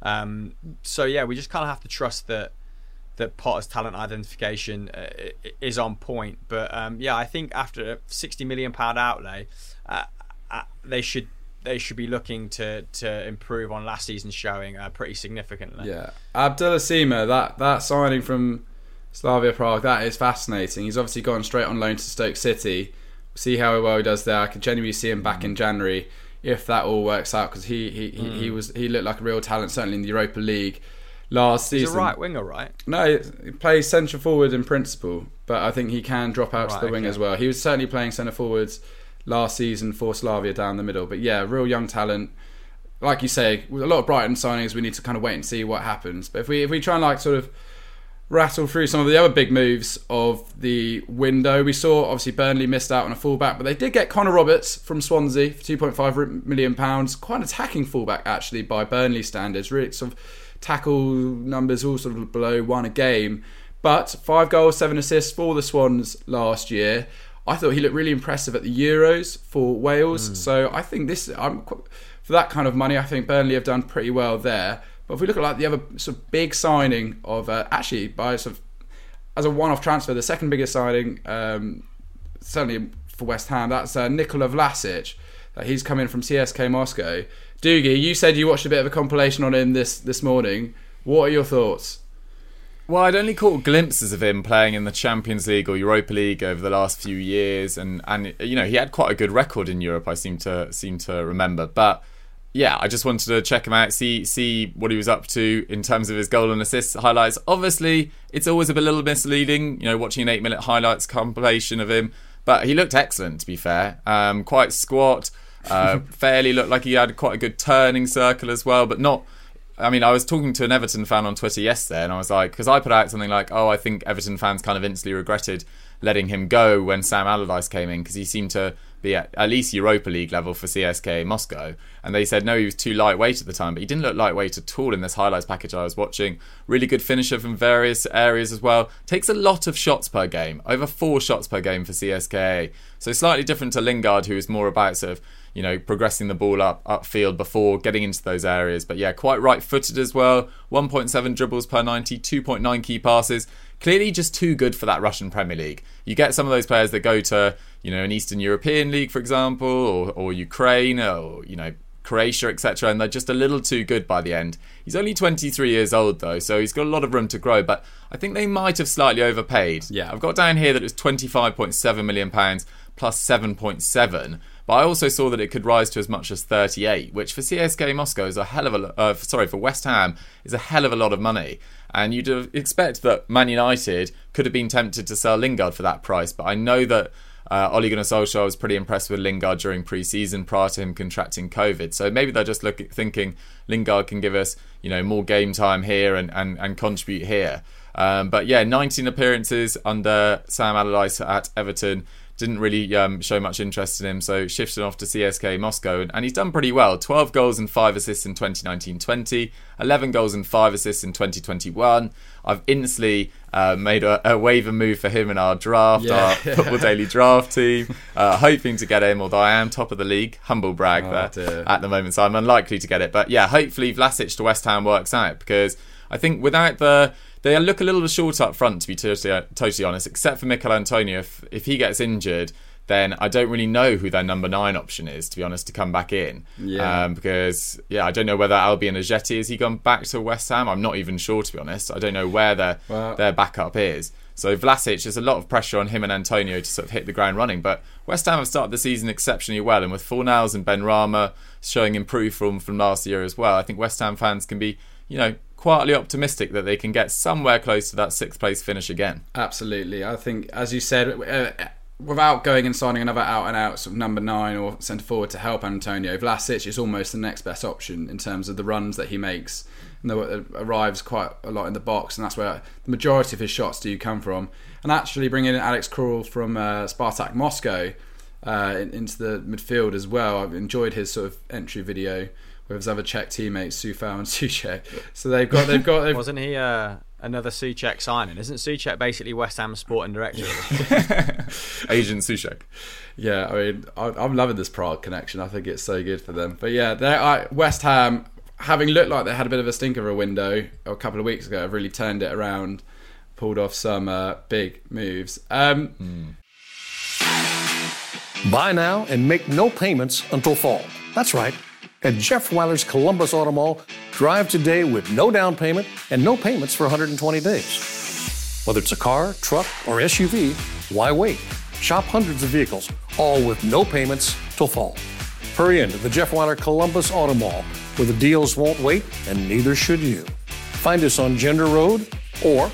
So yeah, we just kind of have to trust that Potter's talent identification is on point. But I think after a £60 million outlay, they should be looking to improve on last season's showing pretty significantly. Yeah, Abdullah Sima, that signing from Slavia Prague, that is fascinating. He's obviously gone straight on loan to Stoke City. See how well he does there. I could genuinely see him back in January if that all works out, because he looked like a real talent, certainly in the Europa League last season. He's a right winger, right? No, he plays centre forward in principle, but I think he can drop out to the wing as well. He was certainly playing centre forwards last season for Slavia down the middle. But yeah, real young talent. Like you say, with a lot of Brighton signings, we need to kind of wait and see what happens. But if we try and sort of rattle through some of the other big moves of the window, we saw obviously Burnley missed out on a fullback, but they did get Connor Roberts from Swansea for £2.5 million. Quite an attacking fullback actually by Burnley standards. Really sort of tackle numbers all sort of below one a game, but 5 goals, 7 assists for the Swans last year. I thought he looked really impressive at the Euros for Wales. So I think for that kind of money, I think Burnley have done pretty well there. But if we look at the other sort of big signing of actually by sort of as a one-off transfer, the second biggest signing certainly for West Ham, that's Nikola Vlasic. He's come in from CSK Moscow. Doogie, you said you watched a bit of a compilation on him this morning. What are your thoughts? Well, I'd only caught glimpses of him playing in the Champions League or Europa League over the last few years, and he had quite a good record in Europe, I seem to remember. But yeah, I just wanted to check him out, see what he was up to in terms of his goal and assist highlights. Obviously, it's always a little misleading, watching an 8-minute highlights compilation of him. But he looked excellent, to be fair. Quite squat, fairly looked like he had quite a good turning circle as well, but not... I mean, I was talking to an Everton fan on Twitter yesterday, and I was like, because I put out something like, I think Everton fans kind of instantly regretted letting him go when Sam Allardyce came in, because he seemed to be at least Europa League level for CSK Moscow. And they said, no, he was too lightweight at the time, but he didn't look lightweight at all in this highlights package I was watching. Really good finisher from various areas as well. Takes a lot of shots per game, over 4 shots per game for CSKA. So slightly different to Lingard, who is more about sort of, progressing the ball upfield before getting into those areas. But yeah, quite right-footed as well. 1.7 dribbles per 90, 2.9 key passes. Clearly just too good for that Russian Premier League. You get some of those players that go to, an Eastern European league, for example, or Ukraine, or, Croatia, etc., and they're just a little too good by the end. He's only 23 years old though, so he's got a lot of room to grow, but I think they might have slightly overpaid. Yeah. I've got down here that it was £25.7 million plus 7.7, but I also saw that it could rise to as much as 38, which for CSKA Moscow is a hell of a for West Ham is a hell of a lot of money. And you'd expect that Man United could have been tempted to sell Lingard for that price, but I know that Ole Gunnar Solskjaer was pretty impressed with Lingard during pre-season prior to him contracting COVID. So maybe they're just thinking Lingard can give us, more game time here and contribute here. But yeah, 19 appearances under Sam Allardyce at Everton. Didn't really show much interest in him, so shifted off to CSKA Moscow, and he's done pretty well. 12 goals and 5 assists in 2019-20, 11 goals and 5 assists in 2021. I've instantly made a waiver move for him in our draft, our Football Daily draft team, hoping to get him, although I am top of the league. Humble brag there at the moment, so I'm unlikely to get it. But yeah, hopefully Vlasic to West Ham works out, because I think without they look a little short up front, to be totally honest, except for Mikel Antonio. If he gets injured, then I don't really know who their number 9 option is, to be honest, to come back in. Because I don't know whether Albion Ajeti, has he gone back to West Ham? I'm not even sure, to be honest. I don't know where their backup is. So Vlasic, there's a lot of pressure on him and Antonio to sort of hit the ground running. But West Ham have started the season exceptionally well, and with Fornals and Benrahma showing improved form from last year as well, I think West Ham fans can be, quietly optimistic that they can get somewhere close to that 6th place finish again. Absolutely. I think, as you said, without going and signing another out-and-out sort of number 9 or centre forward to help Antonio, Vlasic is almost the next best option in terms of the runs that he makes. And arrives quite a lot in the box, and that's where the majority of his shots do come from. And actually bringing in Alex Krul from Spartak Moscow into the midfield as well. I've enjoyed his sort of entry video with his other Czech teammates, Soufal and Souček. So they've got. Wasn't he another Souček signing? Isn't Souček basically West Ham's sporting director? Agent Souček. Yeah, I mean, I'm loving this Prague connection. I think it's so good for them. But yeah, West Ham, having looked like they had a bit of a stinker of a window a couple of weeks ago, have really turned it around, pulled off some big moves. Buy now and make no payments until fall. That's right. At Jeff Weiler's Columbus Auto Mall, drive today with no down payment and no payments for 120 days. Whether it's a car, truck, or SUV, why wait? Shop hundreds of vehicles, all with no payments till fall. Hurry into the Jeff Weiler Columbus Auto Mall, where the deals won't wait and neither should you. Find us on Gender Road or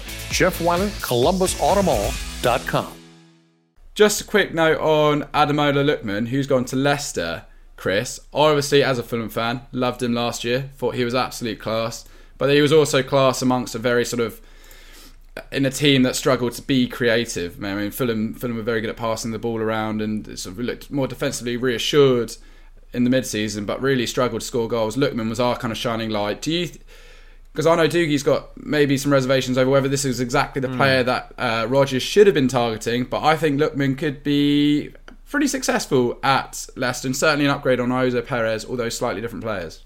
JeffWeilerColumbusAutomall.com. Just a quick note on Ademola Lookman, who's gone to Leicester. Chris, obviously as a Fulham fan, loved him last year, thought he was absolute class, but he was also class amongst a very sort of, in a team that struggled to be creative. I mean, Fulham were very good at passing the ball around and sort of looked more defensively reassured in the mid-season, but really struggled to score goals. Lookman was our kind of shining light. Because I know Dougie's got maybe some reservations over whether this is exactly the player that Rodgers should have been targeting, but I think Lookman could be pretty successful at Leicester, and certainly an upgrade on Jose Perez, although slightly different players.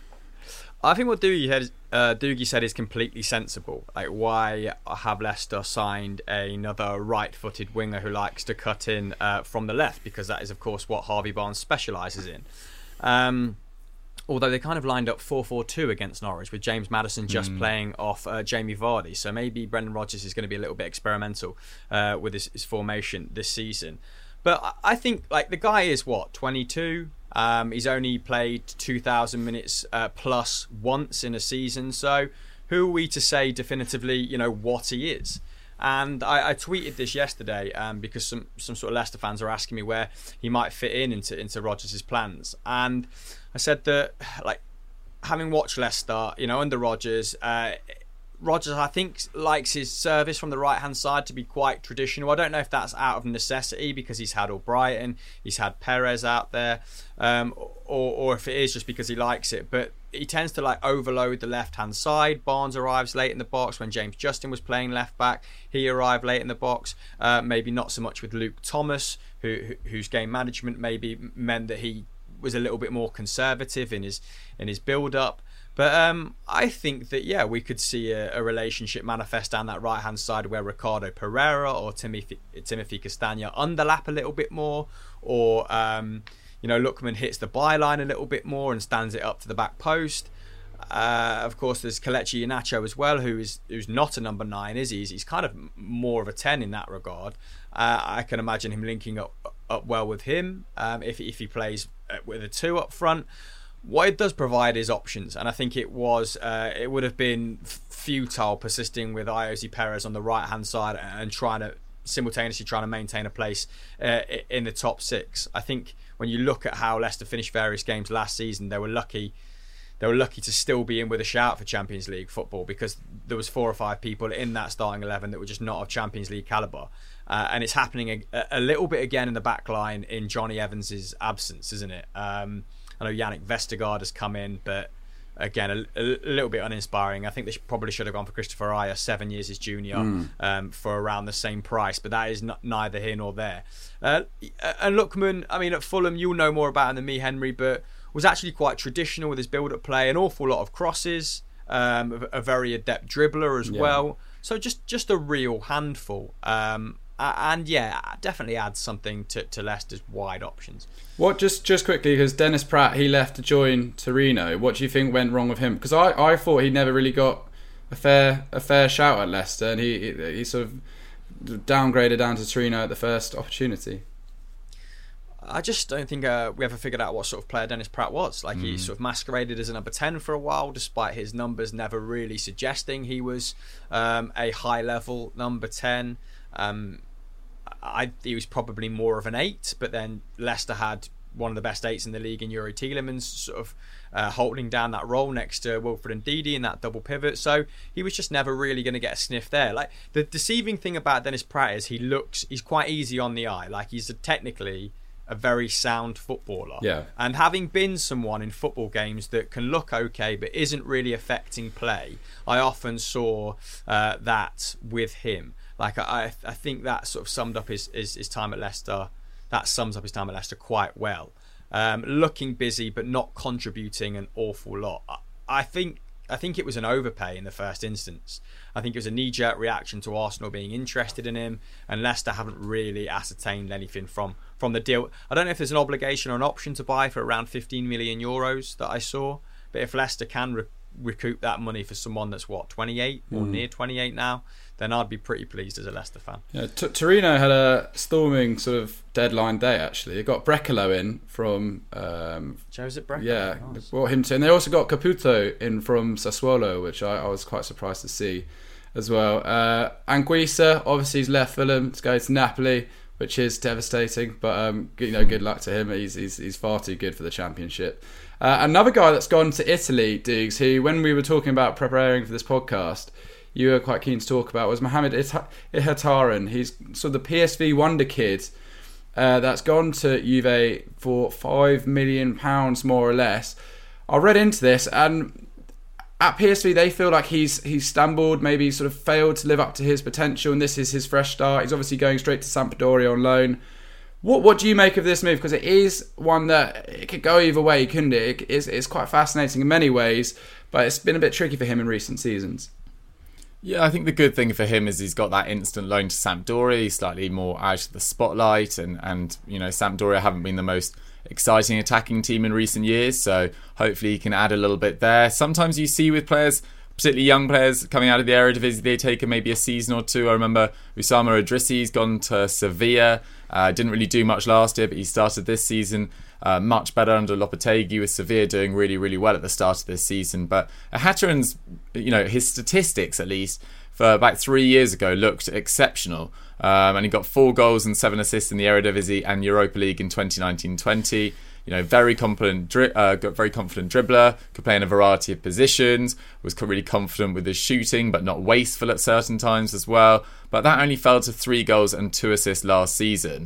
I think what Dougie said is completely sensible. Like, why have Leicester signed another right-footed winger who likes to cut in from the left? Because that is, of course, what Harvey Barnes specialises in. Although they kind of lined up 4-4-2 against Norwich, with James Maddison just playing off Jamie Vardy. So maybe Brendan Rodgers is going to be a little bit experimental with his formation this season. But I think, like, the guy is, 22? He's only played 2,000 minutes plus once in a season. So who are we to say definitively, what he is? And I tweeted this yesterday because some sort of Leicester fans are asking me where he might fit into Rodgers' plans. And I said that, like, having watched Leicester, under Rodgers, Rodgers, I think, likes his service from the right-hand side to be quite traditional. I don't know if that's out of necessity because he's had Albrighton, he's had Perez out there, or if it is just because he likes it. But he tends to overload the left-hand side. Barnes arrives late in the box. When James Justin was playing left-back, he arrived late in the box. Maybe not so much with Luke Thomas, whose game management maybe meant that he was a little bit more conservative in his build-up. But I think that, we could see a relationship manifest down that right-hand side where Ricardo Pereira or Timothy Castagna underlap a little bit more, or, Lookman hits the byline a little bit more and stands it up to the back post. Of course, there's Kelechi Iheanacho as well, who's not a number 9, is he? He's kind of more of a 10 in that regard. I can imagine him linking up well with him if he plays with a 2 up front. What it does provide is options, and I think it would have been futile persisting with Ayoze Perez on the right hand side and simultaneously trying to maintain a place in the top 6. I think when you look at how Leicester finished various games last season, they were lucky to still be in with a shout for Champions League football, because there was 4 or 5 people in that starting 11 that were just not of Champions League calibre. And it's happening a little bit again in the back line in Johnny Evans' absence, isn't it? I know Yannick Vestergaard has come in, but again, a little bit uninspiring. I think they probably should have gone for Christopher Ajer, 7 years his junior, for around the same price, but that is neither here nor there. And Lookman, I mean, at Fulham, you'll know more about him than me, Henry, but was actually quite traditional with his build-up play, an awful lot of crosses, a very adept dribbler as well. So just a real handful. And definitely adds something to Leicester's wide options. What just quickly, because Dennis Praet, he left to join Torino. What do you think went wrong with him? Because I thought he never really got a fair shout at Leicester, and he sort of downgraded down to Torino at the first opportunity. I just don't think we ever figured out what sort of player Dennis Praet was. Like, he sort of masqueraded as a number 10 for a while, despite his numbers never really suggesting he was a high-level number 10. He was probably more of an 8, but then Leicester had one of the best 8s in the league in Youri Tielemans, sort of holding down that role next to Wilfred Ndidi in that double pivot. So he was just never really going to get a sniff there. Like, the deceiving thing about Dennis Praet is he's quite easy on the eye. Like, he's technically a very sound footballer. Yeah. And having been someone in football games that can look okay but isn't really affecting play, I often saw that with him. Like, I think that sort of summed up his time at Leicester. That sums up his time at Leicester quite well. Looking busy but not contributing an awful lot. I think it was an overpay in the first instance. I think it was a knee-jerk reaction to Arsenal being interested in him, and Leicester haven't really ascertained anything from the deal. I don't know if there's an obligation or an option to buy for around 15 million euros that I saw, but if Leicester can recoup that money for someone that's 28 or near 28 now, then I'd be pretty pleased as a Leicester fan. Yeah, Torino had a storming sort of deadline day, actually. They got Brecalo in from... Joseph Brecalo? Yeah, nice. They brought him to... And they also got Caputo in from Sassuolo, which I was quite surprised to see as well. Anguissa, obviously, he's left Fulham to go to Napoli, which is devastating. But, good luck to him. He's far too good for the Championship. Another guy that's gone to Italy, Dukes, who, when we were talking about preparing for this podcast, you were quite keen to talk about, was Mohamed Ihataren. He's sort of the PSV wonder kid that's gone to Juve for £5 million more or less. I read into this, and at PSV they feel like he's stumbled, maybe sort of failed to live up to his potential, and this is his fresh start. He's obviously going straight to Sampdoria on loan. What do you make of this move? Because it is one that it could go either way, couldn't it? It's quite fascinating in many ways, but it's been a bit tricky for him in recent seasons. Yeah, I think the good thing for him is he's got that instant loan to Sampdoria. He's slightly more out of the spotlight, and Sampdoria haven't been the most exciting attacking team in recent years, so hopefully he can add a little bit there. Sometimes you see with players, particularly young players coming out of the Eredivisie, they take maybe a season or two. I remember Usama Idrissi's gone to Sevilla. Didn't really do much last year, but he started this season much better under Lopetegui, with Sevilla doing really, really well at the start of this season. But Ihataren's, his statistics at least for about 3 years ago looked exceptional. And he got 4 goals and 7 assists in the Eredivisie and Europa League in 2019-20. Very confident dribbler, could play in a variety of positions, was really confident with his shooting, but not wasteful at certain times as well. But that only fell to 3 goals and 2 assists last season.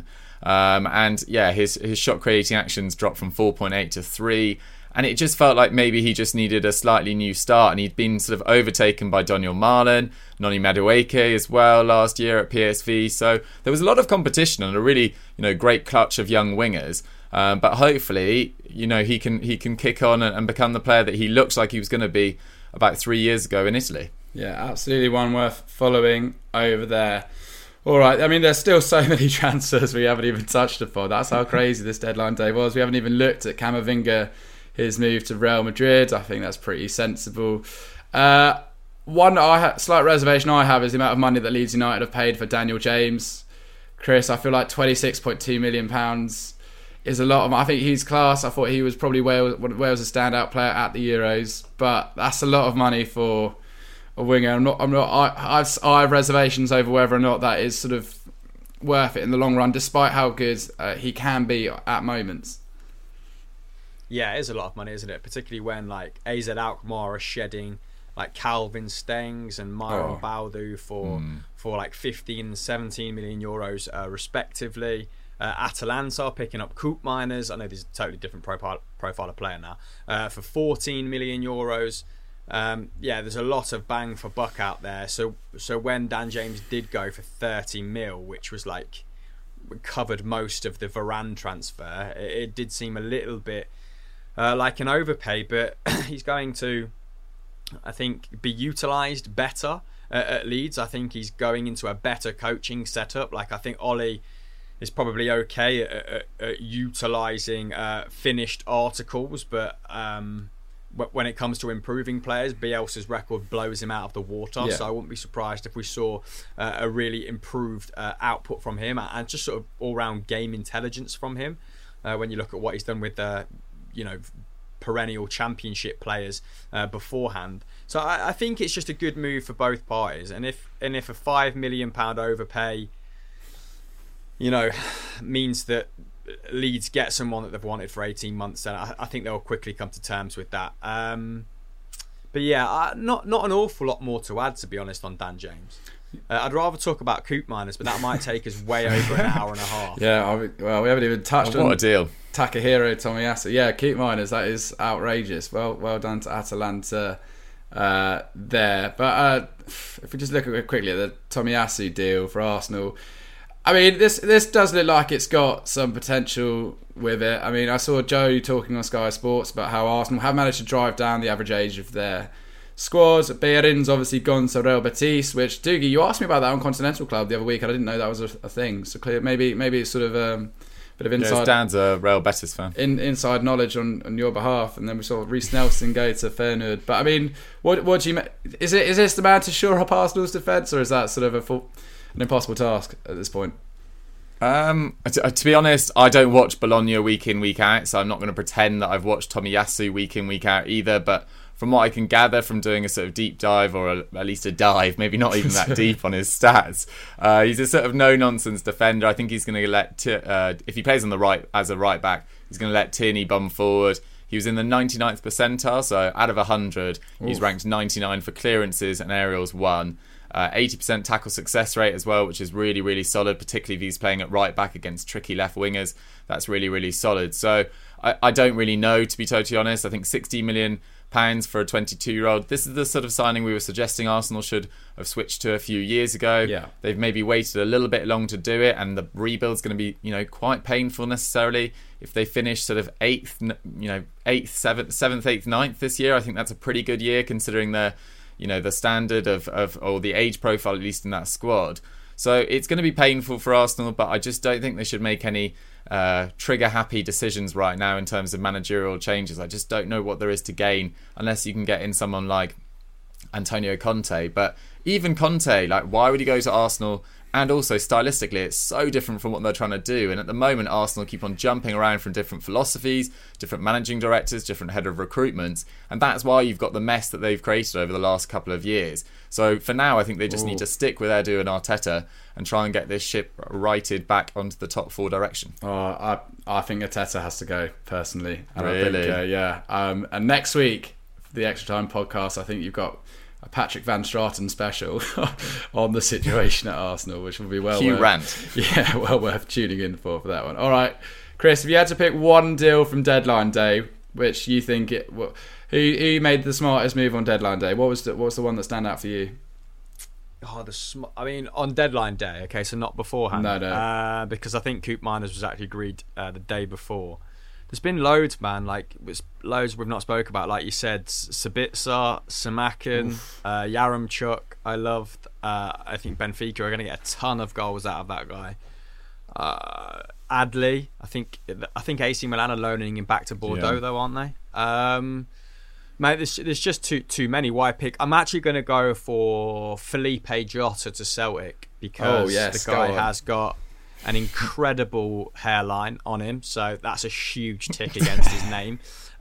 His shot creating actions dropped from 4.8 to 3. And it just felt like maybe he just needed a slightly new start, and he'd been sort of overtaken by Daniel Malen, Noni Madueke as well last year at PSV. So there was a lot of competition and a really, great clutch of young wingers. But hopefully, he can kick on and become the player that he looks like he was going to be about 3 years ago in Italy. Yeah, absolutely one worth following over there. All right. I mean, there's still so many transfers we haven't even touched upon. That's how crazy this deadline day was. We haven't even looked at Camavinga, his move to Real Madrid. I think that's pretty sensible. One slight reservation I have is the amount of money that Leeds United have paid for Daniel James. Chris, I feel like £26.2 million is a lot. I think he's class. I thought he was probably Wales' standout player at the Euros, but that's a lot of money for a winger. I have reservations over whether or not that is sort of worth it in the long run, despite how good he can be at moments. Yeah, it is a lot of money, isn't it? Particularly when like AZ Alkmaar are shedding like Calvin Stengs and Myron Baldu for like 15 and 17 million euros respectively. Atalanta are picking up Koopmeiners. I know there's a totally different profile of player now, for 14 million euros. There's a lot of bang for buck out there. So when Dan James did go for 30 mil, which was like covered most of the Varane transfer, it did seem a little bit like an overpay, but he's going to, I think, be utilised better at Leeds. I think he's going into a better coaching setup. Like, I think Ollie is probably okay at utilising finished articles, but when it comes to improving players, Bielsa's record blows him out of the water. Yeah. So I wouldn't be surprised if we saw a really improved output from him and just sort of all-round game intelligence from him. When you look at what he's done with perennial championship players beforehand. So I think it's just a good move for both parties. And if a £5 million overpay, means that Leeds get someone that they've wanted for 18 months, then I think they'll quickly come to terms with that. But yeah, not an awful lot more to add, to be honest, on Dan James. I'd rather talk about Koopmeiners, but that might take us way over an hour and a half. Yeah, we haven't even touched on what a deal. Takahiro Tomiyasu. Yeah, Koopmeiners, that is outrageous. Well done to Atalanta there. But if we just look quickly at the Tomiyasu deal for Arsenal, I mean, this does look like it's got some potential with it. I mean, I saw Joe talking on Sky Sports about how Arsenal have managed to drive down the average age of their squads. Beirin's obviously gone to Real Betis, which, Doogie, you asked me about that on Continental Club the other week, and I didn't know that was a thing. So clear, maybe it's sort of a bit of inside. Yeah, Dan's a Real Betis fan. Inside knowledge on your behalf, and then we saw Reece Nelson go to Feyenoord. But I mean, what do you? Is this the man to shore up Arsenal's defence, or is that sort of an impossible task at this point? To be honest, I don't watch Bologna week in, week out, so I'm not going to pretend that I've watched Tomiyasu week in, week out either. But from what I can gather from doing a sort of deep dive, or at least a dive, maybe not even that deep on his stats, he's a sort of no-nonsense defender. I think he's going to let, if he plays on the right as a right back, he's going to let Tierney bum forward. He was in the 99th percentile, so out of 100, he's ranked 99 for clearances and aerials 1. 80% tackle success rate as well, which is really, really solid, particularly if he's playing at right back against tricky left wingers. That's really, really solid. So I don't really know, to be totally honest. I think £60 million for a 22-year-old. This is the sort of signing we were suggesting Arsenal should have switched to a few years ago. Yeah. They've maybe waited a little bit long to do it, and the rebuild's going to be, quite painful necessarily. If they finish sort of 8th, 7th, 8th, 9th this year, I think that's a pretty good year considering the standard of or the age profile, at least in that squad. So it's going to be painful for Arsenal, but I just don't think they should make any trigger-happy decisions right now in terms of managerial changes. I just don't know what there is to gain unless you can get in someone like Antonio Conte. But even Conte, why would he go to Arsenal? And also, stylistically, it's so different from what they're trying to do. And at the moment, Arsenal keep on jumping around from different philosophies, different managing directors, different head of recruitment. And that's why you've got the mess that they've created over the last couple of years. So for now, I think they just need to stick with Edu and Arteta and try and get this ship righted back onto the top 4 direction. I think Arteta has to go, personally. And really? I think, yeah. And next week, for the Extra Time podcast, I think you've got a Patrick Van Straten special on the situation at Arsenal, which will be well worth tuning in for that one. All right, Chris, if you had to pick one deal from deadline day, which you think who made the smartest move on deadline day? What was the one that stand out for you? On deadline day, okay, so not beforehand. No. Because I think Koopmeiners was actually agreed the day before. There's been loads, man. Like loads we've not spoke about. Like you said, Sabitzer, Samakin, Yaremchuk. I loved. I think Benfica are going to get a ton of goals out of that guy. Adli. I think AC Milan are loaning him back to Bordeaux, though, aren't they? Mate, there's just too many. Why pick? I'm actually going to go for Felipe Jota to Celtic because the guy has got an incredible hairline on him, so that's a huge tick against his name.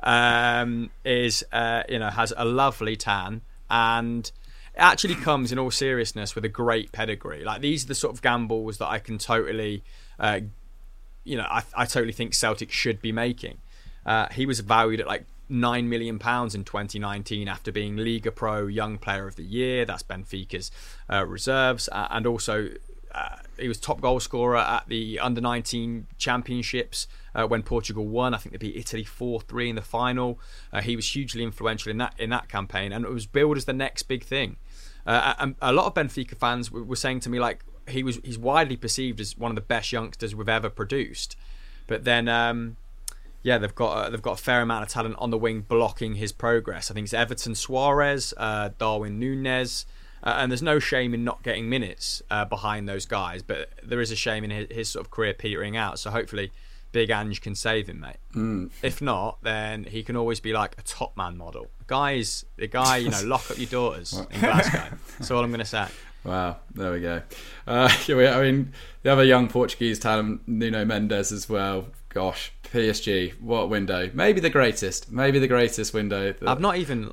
Has a lovely tan, and it actually comes in all seriousness with a great pedigree. Like, these are the sort of gambles that I can totally, I totally think Celtic should be making. He was valued at like £9 million in 2019 after being Liga Pro Young Player of the Year. That's Benfica's reserves, and also he was top goal scorer at the Under-19 Championships when Portugal won. I think they beat Italy 4-3 in the final. He was hugely influential in that campaign, and it was billed as the next big thing. And a lot of Benfica fans were saying to me, like, he's widely perceived as one of the best youngsters we've ever produced, but then. They've got a fair amount of talent on the wing blocking his progress. I think it's Everton Suarez, Darwin Núñez, and there's no shame in not getting minutes behind those guys, but there is a shame in his sort of career petering out. So hopefully Big Ange can save him, mate. If not, then he can always be like a top man model. The guy, lock up your daughters in Glasgow. That's all I'm going to say. Wow, there we go. I mean, the other young Portuguese talent, Nuno Mendes as well. Gosh, PSG, what window? Maybe the greatest window. I'm not even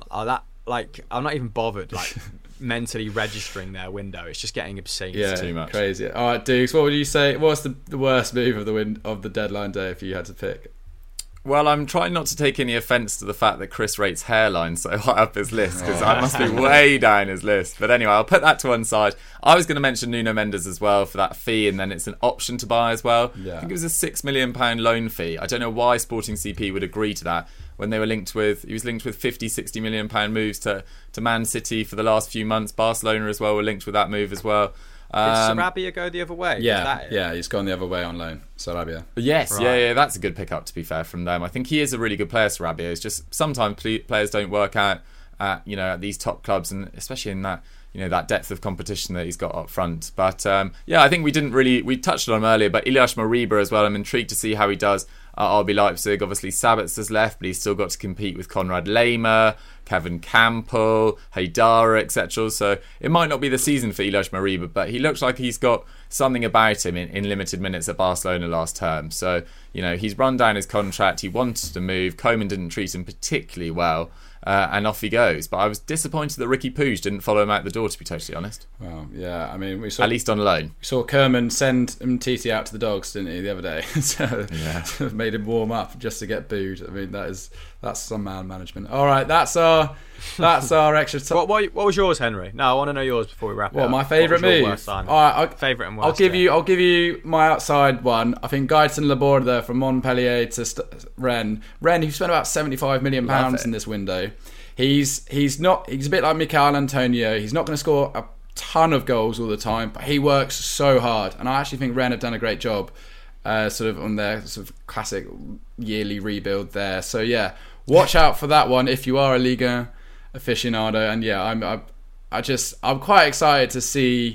bothered like mentally registering their window. It's just getting obscene. Yeah, it's too much. Crazy. All right, Dukes, what would you say? What's the worst move of the deadline day if you had to pick? Well, I'm trying not to take any offence to the fact that Chris rates hairline so high up his list, because I must be way down his list. But anyway, I'll put that to one side. I was going to mention Nuno Mendes as well for that fee, and then it's an option to buy as well. Yeah. I think it was a £6 million loan fee. I don't know why Sporting CP would agree to that when they were he was linked with £50-60 million moves to Man City for the last few months. Barcelona as well were linked with that move as well. Did Sarabia go the other way? Yeah, he's gone the other way on loan, Sarabia. Yes, right. Yeah, that's a good pickup, to be fair, from them. I think he is a really good player, Sarabia. It's just sometimes players don't work out at these top clubs, and especially in that that depth of competition that he's got up front. But I think we touched on him earlier, but Ilyas Moriba as well. I'm intrigued to see how he does at RB Leipzig. Obviously, Sabitzer's left, but he's still got to compete with Konrad Laimer, Kevin Campbell, Haidara, etc. So it might not be the season for Ilyas Moriba, but he looks like he's got something about him in limited minutes at Barcelona last term. So, he's run down his contract. He wanted to move. Koeman didn't treat him particularly well. And off he goes. But I was disappointed that Ricky Puig didn't follow him out the door, to be totally honest. Well, yeah, I mean, we saw... At least on loan. We saw Koeman send Umtiti out to the dogs, didn't he, the other day? So made him warm up just to get booed. I mean, that's some man management. All right, that's our extra time. What was yours, Henry? No, I want to know yours before we wrap it up. My favourite move? All right, favourite and worst. I'll give you my outside one. I think Gaëtan Laborde from Montpellier to Rennes. Rennes, who spent about £75 million in this window. He's a bit like Michail Antonio. He's not going to score a ton of goals all the time, but he works so hard. And I actually think Rennes have done a great job sort of on their sort of classic yearly rebuild there. So yeah, watch out for that one if you are a Liga aficionado. And yeah, I'm quite excited to see.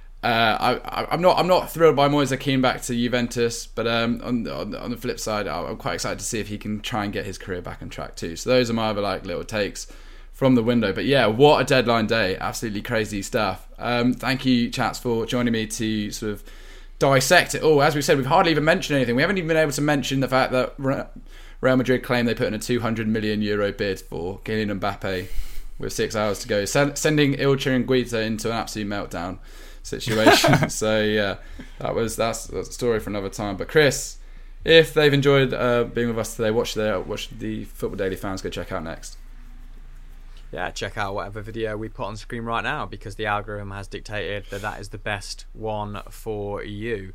I'm not thrilled by Moise Kean back to Juventus, but on the flip side, I'm quite excited to see if he can try and get his career back on track too. So those are my other little takes from the window. But yeah, what a deadline day! Absolutely crazy stuff. Thank you, chats, for joining me to sort of dissect it all. As we said, we've hardly even mentioned anything. We haven't even been able to mention the fact that Real Madrid claim they put in a €200 million bid for Kylian Mbappe with 6 hours to go, sending Ilcha and Guita into an absolute meltdown situation. So yeah, that's a story for another time. But Chris, if they've enjoyed being with us today, what should the Football Daily fans go check out next? Yeah, check out whatever video we put on screen right now, because the algorithm has dictated that is the best one for you.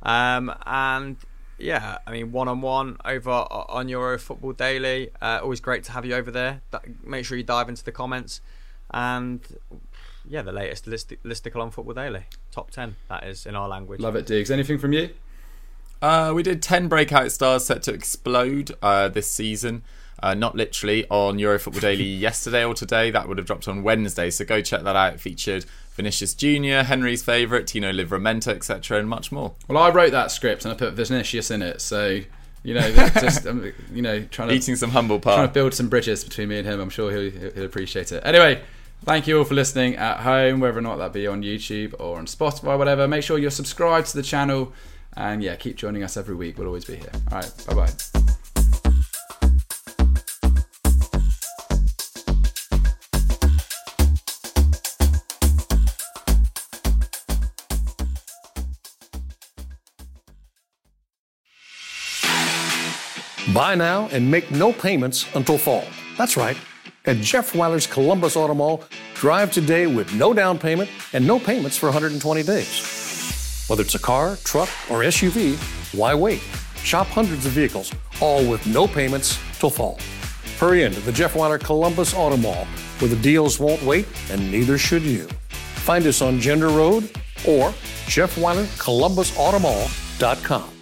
And yeah, I mean, one-on-one over on Euro Football Daily. Always great to have you over there. Make sure you dive into the comments. And yeah, the latest listicle on Football Daily. Top 10, that is, in our language. Love it, Diggs. Anything from you? We did 10 breakout stars set to explode this season. Not literally on Eurofootball Daily yesterday or today. That would have dropped on Wednesday, so go check that out. It featured Vinicius Jr., Henry's favourite, Tino Livramento, etc., and much more. Well, I wrote that script and I put Vinicius in it, so just trying to eating some humble pie, trying to build some bridges between me and him. I'm sure he'll appreciate it. Anyway, thank you all for listening at home, whether or not that be on YouTube or on Spotify, whatever. Make sure you're subscribed to the channel, and keep joining us every week. We'll always be here. All right, bye bye. Buy now and make no payments until fall. That's right. At Jeff Weiler's Columbus Auto Mall, drive today with no down payment and no payments for 120 days. Whether it's a car, truck, or SUV, why wait? Shop hundreds of vehicles, all with no payments till fall. Hurry into the Jeff Weiler Columbus Auto Mall, where the deals won't wait and neither should you. Find us on Gender Road or JeffWeilerColumbusAutomall.com.